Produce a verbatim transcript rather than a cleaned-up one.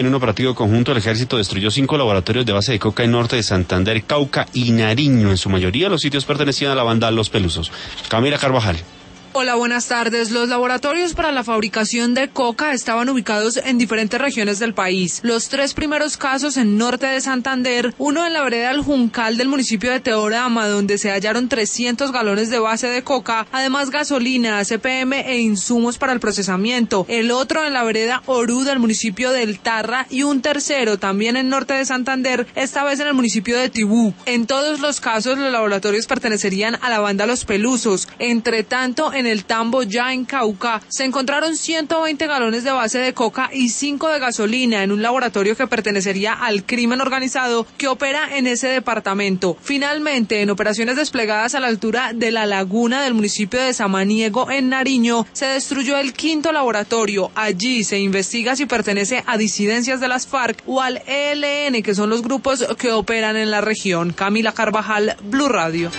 En un operativo conjunto, el ejército destruyó cinco laboratorios de base de coca en norte de Santander, Cauca y Nariño. En su mayoría, los sitios pertenecían a la banda Los Pelusos. Camila Carvajal. Hola, buenas tardes. Los laboratorios para la fabricación de coca estaban ubicados en diferentes regiones del país. Los tres primeros casos en norte de Santander, uno en la vereda El Juncal del municipio de Teorama, donde se hallaron trescientos galones de base de coca, además gasolina, C P M e insumos para el procesamiento. El otro en la vereda Orú del municipio del Tarra y un tercero también en norte de Santander, esta vez en el municipio de Tibú. En todos los casos, los laboratorios pertenecerían a la banda Los Pelusos. Entre tanto, en el Tambo, ya en Cauca, se encontraron ciento veinte galones de base de coca y cinco de gasolina en un laboratorio que pertenecería al crimen organizado que opera en ese departamento. Finalmente, en operaciones desplegadas a la altura de la laguna del municipio de Samaniego, en Nariño, se destruyó el quinto laboratorio. Allí se investiga si pertenece a disidencias de las FARC o al E L N, que son los grupos que operan en la región. Camila Carvajal, Blue Radio.